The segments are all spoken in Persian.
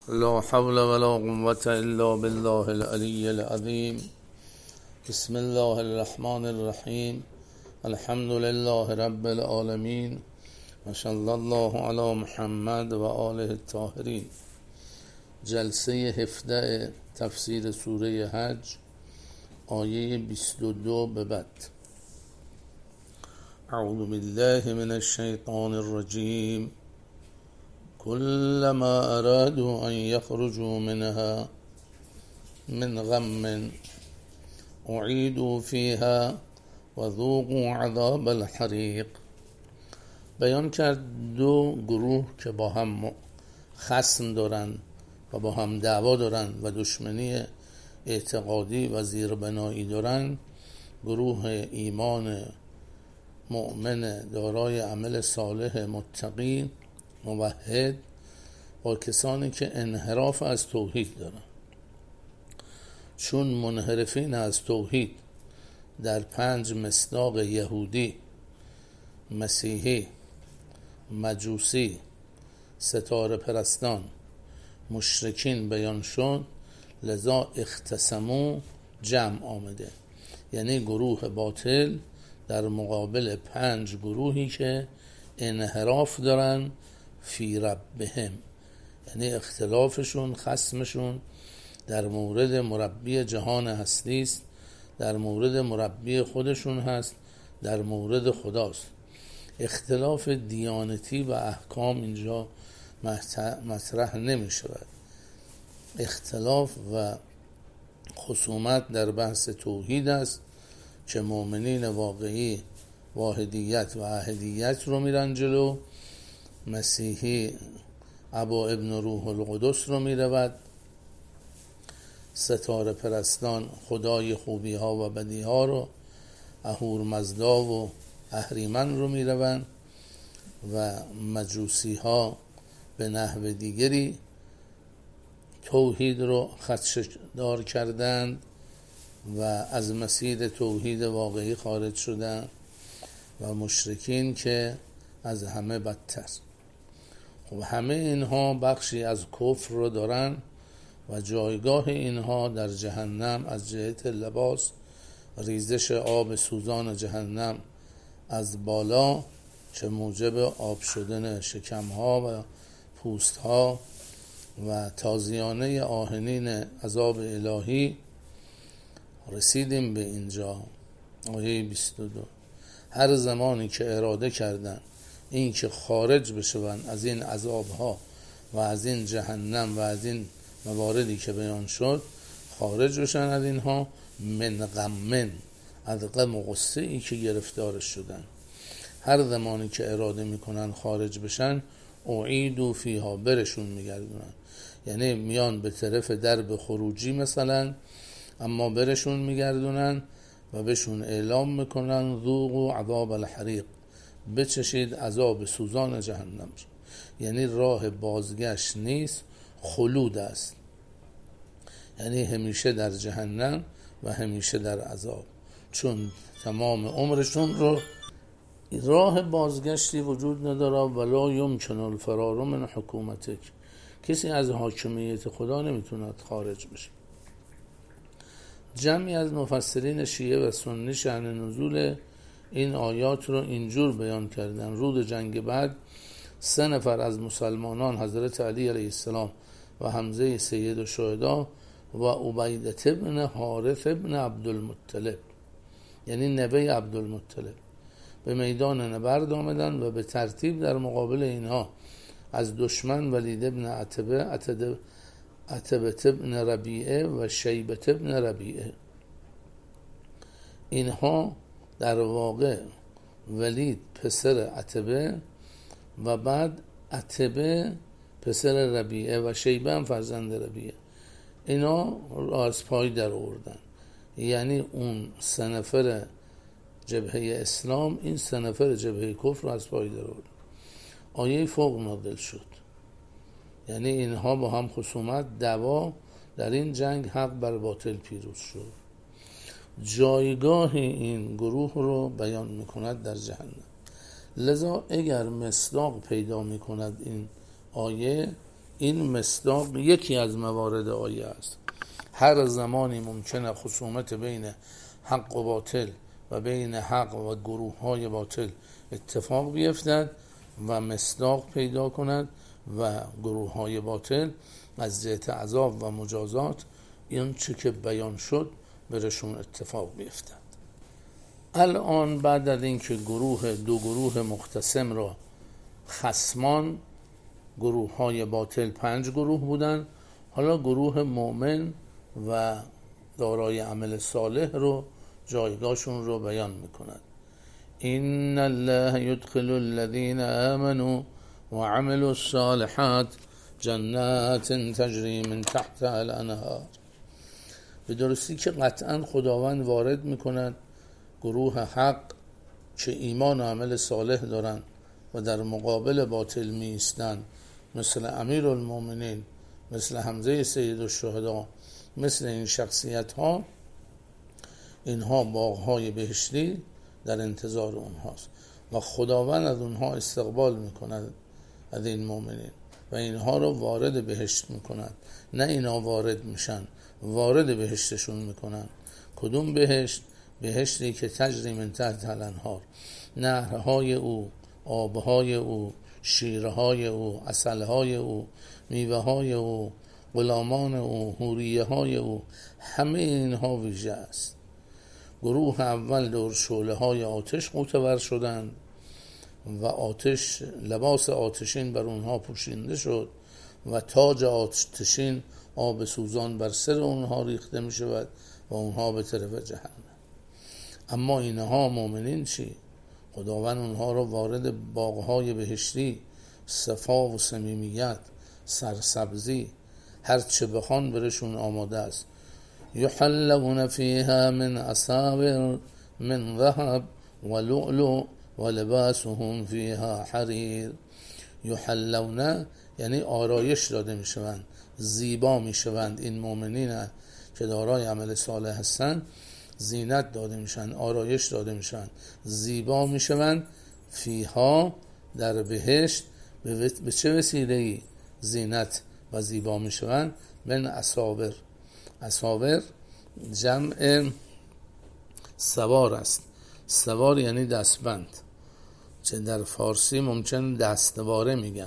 لا حول ولا قوة إلا بالله العلي العظيم. بسم الله الرحمن الرحیم. الحمد لله رب العالمین و صلی الله علی محمد و آله الطاهرین. جلسه 17 تفسیر سوره حج، آیه 22 به بعد. اعوذ بالله من الشیطان الرجیم. كلما أرادوا أن يخرجوا منها من غم أعيدوا فيها وذوقوا عذاب الحریق. بیان کرد دو گروه که با هم خصم دارن و با هم دعوا دارن و دشمنی اعتقادی و زیربنایی دارن. گروه ایمان مؤمن دارای عمل صالح متقی موحد با کسانی که انحراف از توحید دارن، چون منحرفین از توحید در 5 مصداق یهودی، مسیحی، مجوسی، ستاره پرستان، مشرکین بیان شد، لذا اختصموا جمع آمده، یعنی گروه باطل در مقابل 5 گروهی که انحراف دارن فی ربهم، یعنی اختلافشون، خصمشون در مورد مربی جهان هستی است، در مورد مربی خودشون هست، در مورد خداست. اختلاف دیانتی و احکام اینجا مطرح نمی شود. اختلاف و خصومت در بحث توحید است که مؤمنین واقعی واحدیت و احدیت رو میرن جلو، مسیحی ابا ابن روح القدس رو میرود، ستاره پرستان خدای خوبی ها و بدی ها رو، اهورمزدا و اهریمن رو میروند و مجوسی ها به نحو دیگری توحید رو خدشه‌دار کردند و از مسیر توحید واقعی خارج شدند و مشرکین که از همه بدتر. خب همه اینها بخشی از کفر رو دارن و جایگاه اینها در جهنم از جهت لباس، ریزش آب سوزان جهنم از بالا که موجب آب شدن شکمها و پوستها و تازیانه آهنین عذاب الهی. رسیدیم به اینجا آیه 22. هر زمانی که اراده کردن این که خارج بشون از این عذابها و از این جهنم و از این مواردی که بیان شد، خارج بشن از اینها، من غمن، از غم و غصه ای که گرفتارش شدن، هر زمانی که اراده میکنن خارج بشن، اعیدوا فیها، برشون میگردونن، یعنی میان به طرف درب خروجی مثلا، اما برشون میگردونن و بهشون اعلام میکنن ذوقوا عذاب الحریق، بچشید عذاب سوزان جهنم. یعنی راه بازگشت نیست، خلود است، یعنی همیشه در جهنم و همیشه در عذاب، چون تمام عمرشون رو راه بازگشتی وجود نداره. ولا یمکن الفرار من حکومتک، کسی از حاکمیت خدا نمیتوند خارج بشه. جمعی از مفسرین شیعه و سنی شأن نزول این آیات رو اینجور بیان کردن: رود جنگ بعد 3 نفر از مسلمانان، حضرت علی علیه السلام و حمزه سید الشهدا و عبیده ابن حارث ابن عبدالمطلب، یعنی نبی عبدالمطلب، به میدان نبرد آمدن و به ترتیب در مقابل اینها از دشمن ولید ابن عتبه ابن ربیعه و شیبه ابن ربیعه. اینها در واقع ولید پسر عتبه و بعد عتبه پسر ربیعه و شیبه هم فرزند ربیعه، اینا از پای در آوردن. یعنی اون 3 نفر جبهه اسلام، این 3 نفر جبهه کفر رو از پای در آوردن. آیه فوق نازل شد، یعنی اینها با هم خصومت، دعوا، در این جنگ حق بر باطل پیروز شد. جایگاه این گروه رو بیان میکند در جهنم. لذا اگر مصداق پیدا میکند این آیه، این مصداق یکی از موارد آیه است. هر زمانی ممکنه خصومت بین حق و باطل و بین حق و گروه های باطل اتفاق بیفتد و مصداق پیدا کند و گروه های باطل از جهت عذاب و مجازات این چه که بیان شد برشون اتفاق بیفتد. الان بعد از اینکه دو گروه مختصم را خصمان، گروه های باطل 5 گروه بودن، حالا گروه مؤمن و دارای عمل صالح رو جایگاهشون رو بیان میکند. ان الله يدخل الذين آمنوا وعملوا الصالحات جنات تجری من تحتها الانهار. به درستی که قطعا خداوند وارد میکند گروه حق که ایمان و عمل صالح دارن و در مقابل باطل می ایستن، مثل امیرالمومنین، مثل حمزه سید الشهدا، مثل این شخصیت ها، اینها باغهای بهشتی در انتظار اونهاست و خداوند از اونها استقبال میکند، از این مؤمنین، و اینها رو وارد بهشت میکند. نه اینا وارد میشن، وارد بهشتشون میکنن. کدوم بهشت؟ بهشتی که تجری من تحت الانهار، نهرهای او، آبهای او، شیرهای او، عسلهای او، میوههای او، غلامان او، حوریه های او، همه اینها ویژه است. گروه اول دور شعله های آتش غوطه‌ور شدند و آتش، لباس آتشین بر اونها پوشیده شد و تاج آتشین آب سوزان بر سر اونها ریخته می شود و اونها به طرف جهنم. اما اینها مؤمنین چی؟ خداوند اونها رو وارد باغهای بهشتی، صفا و صمیمیت، سرسبزی، هر چه بخوان برشون آماده است. یحلون فیها من اساور من ذهب و لؤلؤ و لباسهم فیها حریر. یحلون یعنی آرایش داده می شوند، زیبا می شوند. این مؤمنین که دارای عمل صالح هستند زینت داده میشن، آرایش داده میشن، زیبا میشوند. فیها در بهشت به چه وسیله‌ای زینت و زیبا میشوند؟ من اساور. اساور جمع سوار است. سوار یعنی دستبند، چه در فارسی ممکن دستواره میگن.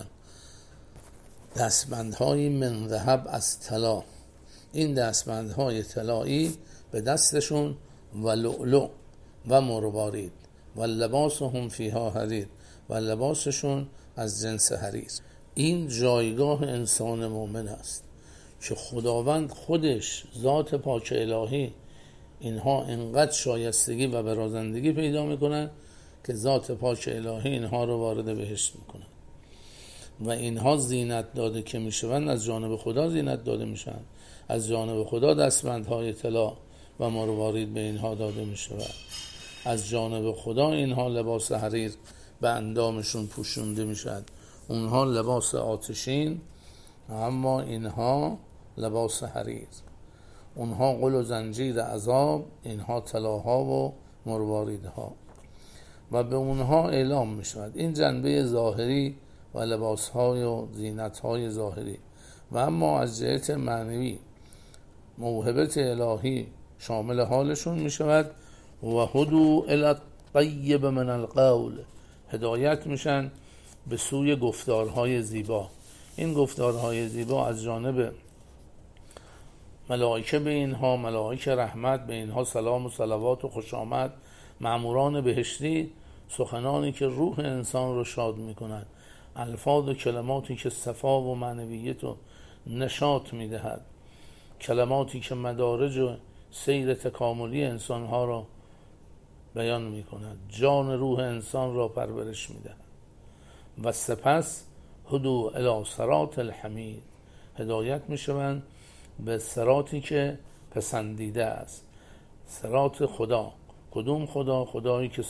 دستبندهای من ذهب از طلا. این دستبندهای طلایی به دستشون، و لؤلؤ و مروارید، و لباسهم فیها حریر، و لباسشون از جنس حریر. این جایگاه انسان مؤمن است که خداوند خودش، ذات پاک الهی، اینها انقدر شایستگی و برازندگی پیدا میکنن که ذات پاک الهی اینها رو وارد بهشت میکنن و اینها زینت داده که میشوند از جانب خدا زینت داده میشن. از جانب خدا دستبندهای طلا و مروارید به اینها داده می شود. از جانب خدا اینها لباس حریر به اندامشون پوشونده می شود. اونها لباس آتشین، اما اینها لباس حریر. اونها قل و زنجیر عذاب، اینها طلاها و مرواریدها، و به اونها اعلام می شود. این جنبه ظاهری و لباسهای و زینتهای ظاهری. و اما از جهت معنوی موهبت الهی شامل حالشون می شود. و هدو الی الطیب من القول، هدایت میشن به سوی گفتارهای زیبا. این گفتارهای زیبا از جانب ملائکه به اینها، ملائکه رحمت به اینها سلام و صلوات و خوش آمد، مأموران بهشتی، سخنانی که روح انسان رو شاد میکنند، الفاظ و کلماتی که صفا و معنویت و نشاط میدهد، کلماتی که مدارج و سیر تکاملی انسانها را بیان میکند، جان روح انسان را پرورش میدهد. و سپس هدو الی صراط الحمید، هدایت میشوند به صراطی که پسندیده است. صراط خدا. کدوم خدا؟ خدایی که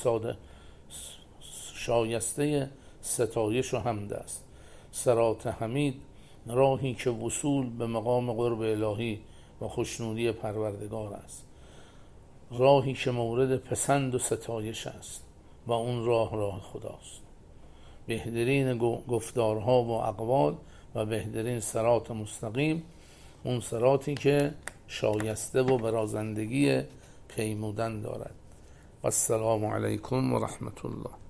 شایسته ستایش و حمد است. صراط حمید، راهی که وصول به مقام قرب الهی و خوشنودی پروردگار است، راهی که مورد پسند و ستایش است و اون راه خداست. بهترین گفتارها و اقوال و بهترین صراط مستقیم اون صراطی که شایسته و برازندگی پیمودن دارد. و السلام علیکم و رحمت الله.